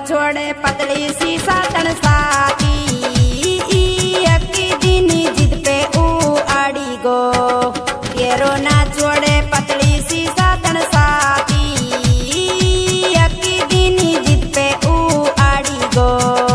छोड़े पतली सी सातन साथी अक्की दीनी जिद पे ऊ आड़ी गो तेरो ना छोड़े पतली सी सातन साथी अक्की दीनी जिद पे ऊ आड़ी गो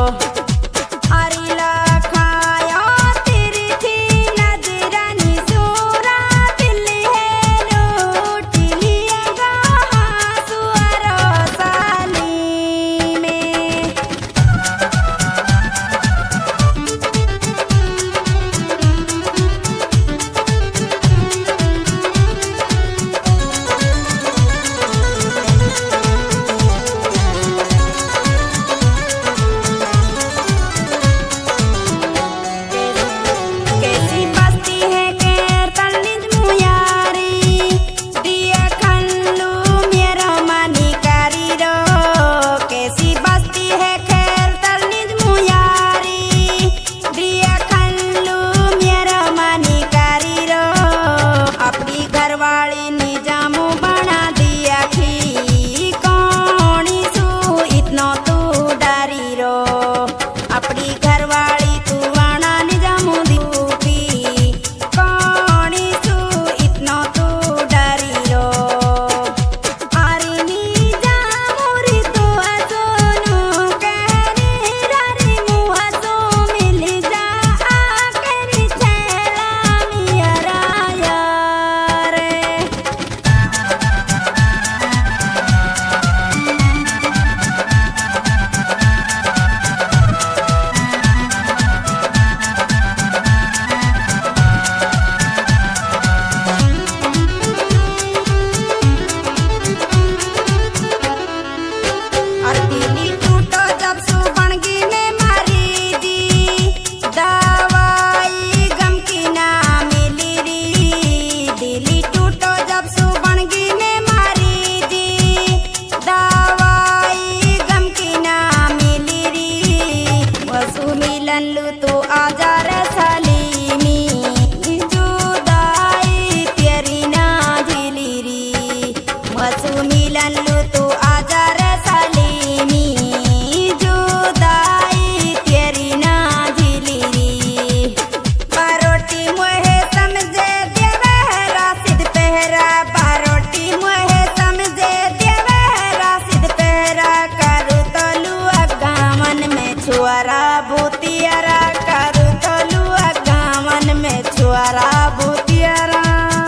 छुआरा भूतियारा करू तलुआ गावन में छुआरा भूतियारा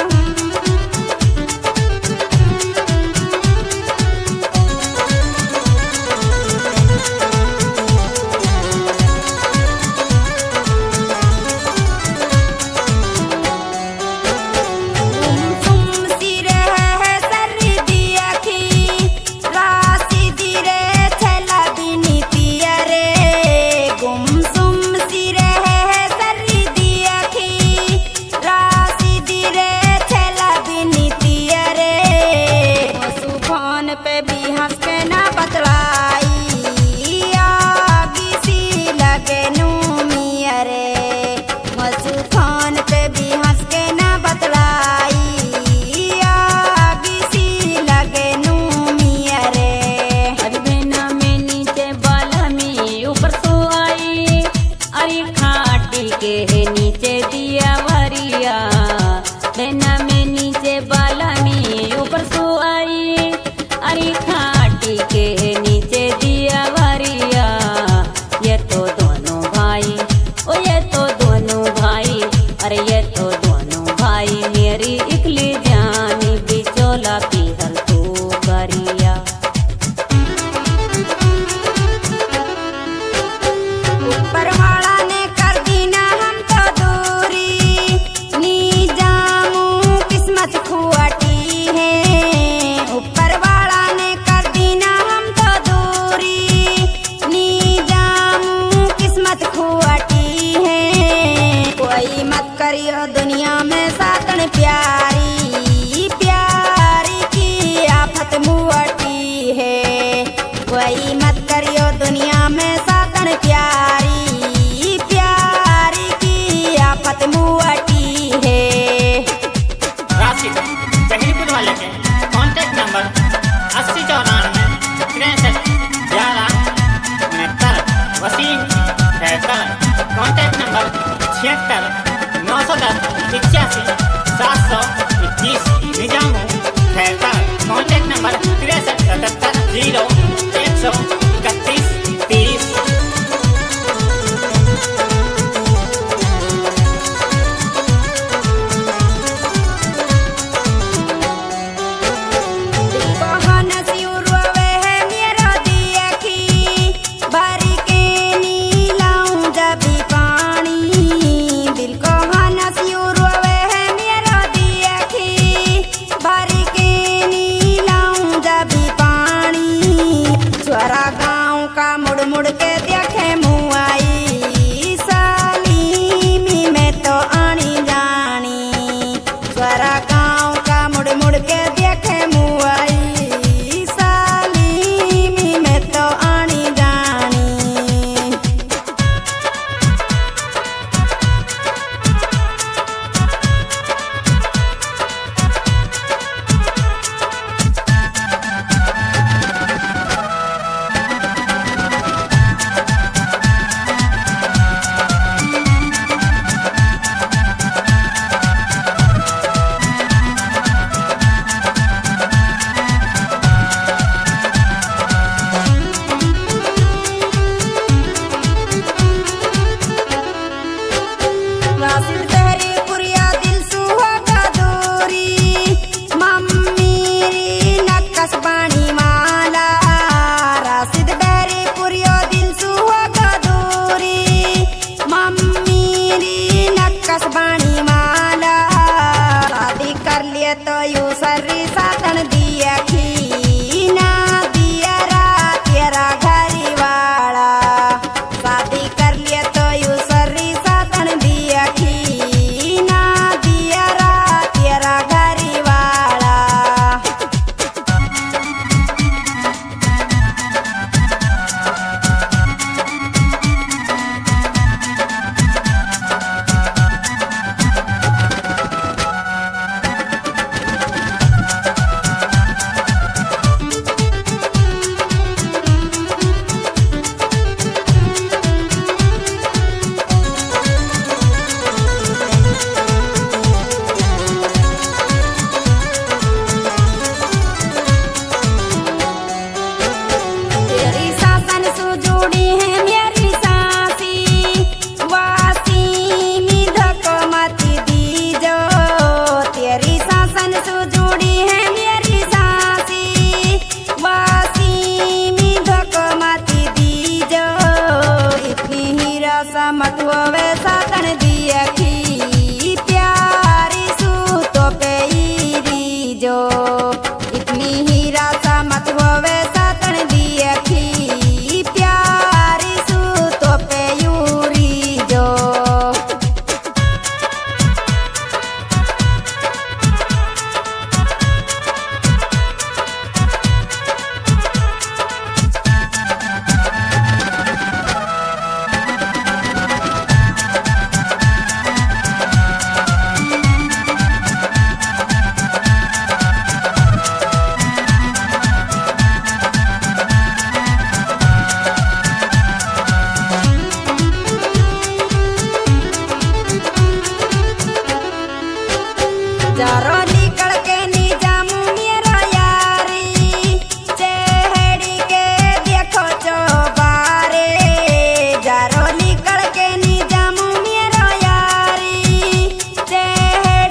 पे भी हंस के ना बतलाई आगी सी लगे नूमिया रे मसू खान पे भी हंस के ना बतलाई आगी सी लगे नूमिया रे अरबेना में नीचे बाला में ऊपर सो आई अरे खाटी के नीचे दिया वरिया बेना में नीचे बाला में ऊपर सो आई अरे खाटी के नीचे दिया वरिया ये तो दोनों भाई ओ ये तो दोनों भाई अरे ये तो दोनों भाई मेरी इकली जानी बिचोला पीहल तू करिया ऊपर वाला ने कर दी ना हम तो दूरी नी जामू किस्मत खुआटी है ऊपर वाला ने कर दी ना हम तो दूरी नी जामू किस्मत खुआटी है कोई मत करियो दुनिया में सातन प्यारी प्यारी की आफत मुआटी है कोई मत करियो दुनिया में सातन प्यारी प्यारी की आफत मुआटी है। राशिद जहीरपुर वाले के कॉन्टैक्ट नंबर 8094 63 11 वसीम रहता। कॉन्टैक्ट नंबर 76 910 81 721 निजामू रहता। Contact number 63 77 0 131 30।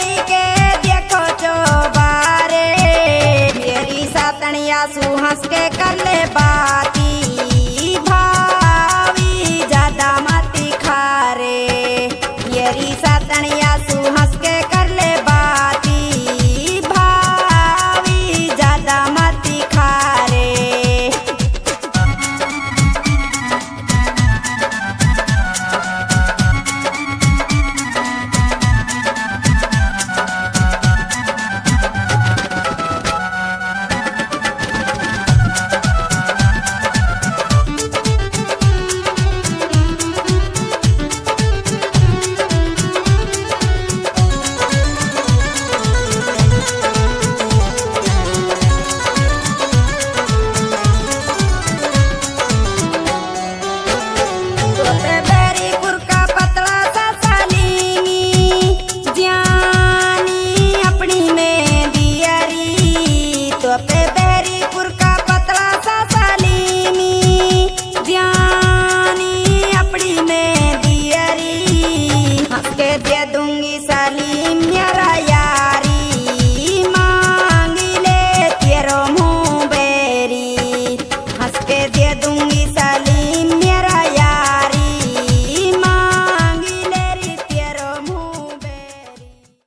आंसू हंस के